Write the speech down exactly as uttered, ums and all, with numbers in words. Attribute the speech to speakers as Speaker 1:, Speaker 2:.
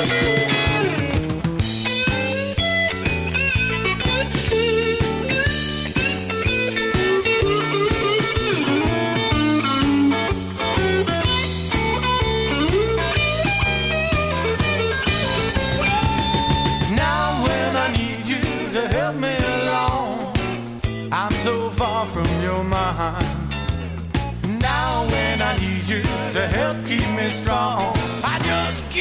Speaker 1: From your mind. Now when I need you to help keep me strong, I just